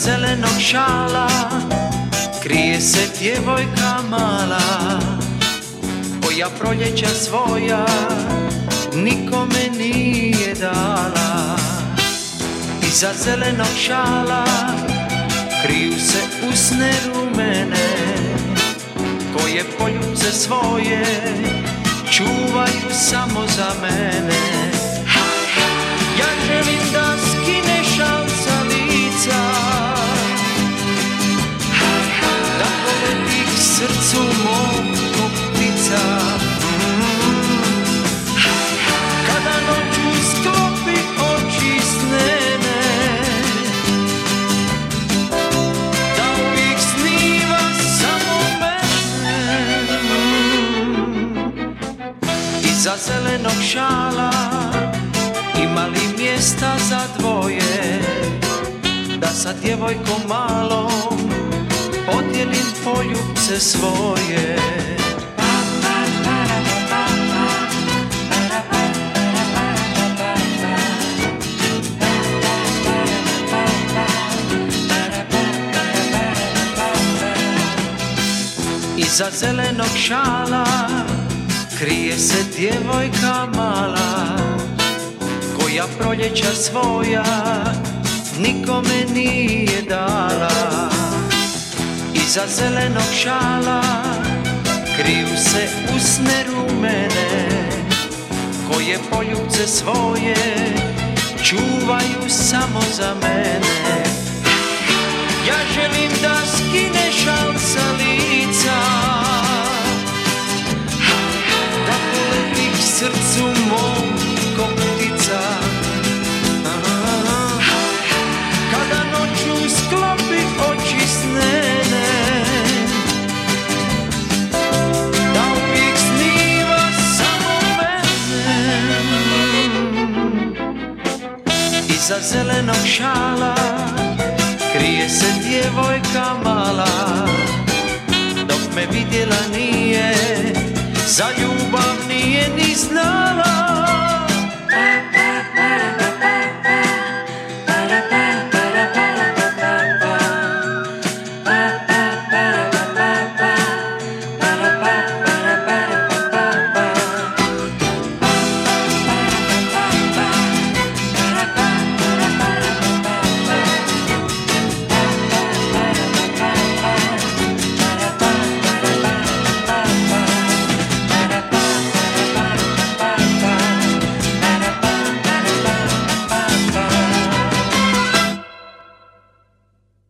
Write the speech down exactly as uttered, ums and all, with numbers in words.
zelenog šala krije se djevojka mala, koja proljeća svoja nikome nije dala. Iza zelenog šala kriju se usne rumene, koje poljubce svoje čuvaju samo za mene. Ja želim da skineš šal sa lica, da poleti srcu mom ko ptica. Kada noću sklopi oči snene, da uvijek sniva samo mene. Iza zelenog šala ima li mjesta za dvoje, da sa djevojkom malom podijelim poljubce svoje. Iza zelenog šala krije se djevojka mala, koja proljeća svoja nikome nije dala. Iza zelenog šala kriju se usne rumene, koje poljubce svoje čuvaju samo za mene. Ja želim da skineš šal sa lica, da poleti k srcu mom ko ptica. Kada noću sklopi oči snene, da uvijek sniva samo mene. Iza zelenog šala krije se djevojka mala, dok me vidjela nije, za ljubav nije ni znala.